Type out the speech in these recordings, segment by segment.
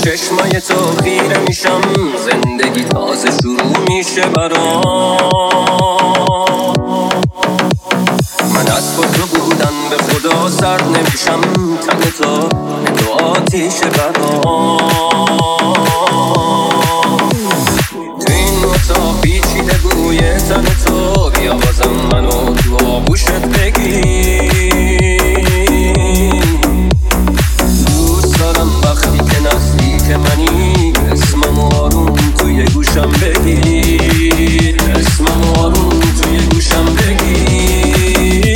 چشمای تو خیره میشم، زندگی تازه شروع میشه برام. من از خود بودن به خدا سرد نمیشم، تن تو آتیش برام. تو این اتاق پیچیده بوی تن تو، بیا بازم منو تو آغوشت بگیر. دوست دارم وقتی که نزدیک منی، اسمم آروم توی گوشم بگیر، اسمم آروم توی گوشم بگیر.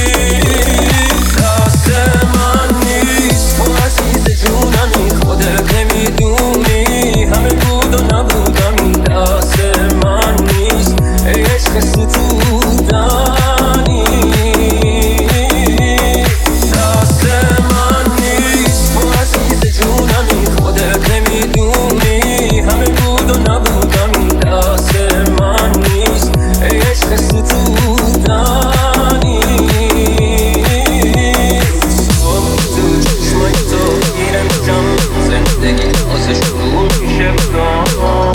دست من نیست تو عزیز جونمی، خودت نمیدونی همه بود و نبودمی. دست من نیست ای عشق ستودنی، دست من نیست تو عزیز جونمی، خودت نمیدونی همه بود و نبودمی. دست من نیست ای عشق ستودنی. تو چشمای تو گیره میشم، زندگی تازه شروع میشه برام.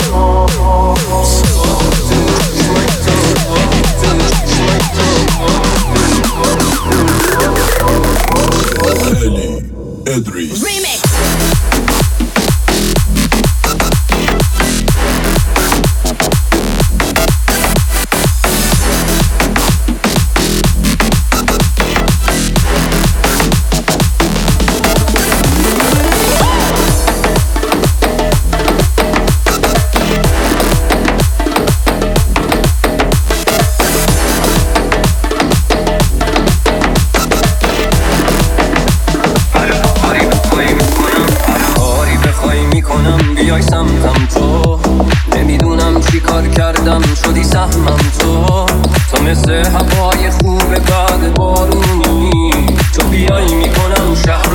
Edris Remix. بیای سمتم تو، نمیدونم چی کار کردم شدی سهمم تو. تو مثل هوای خوب بعد بارونی، تو بیای میکنم شهر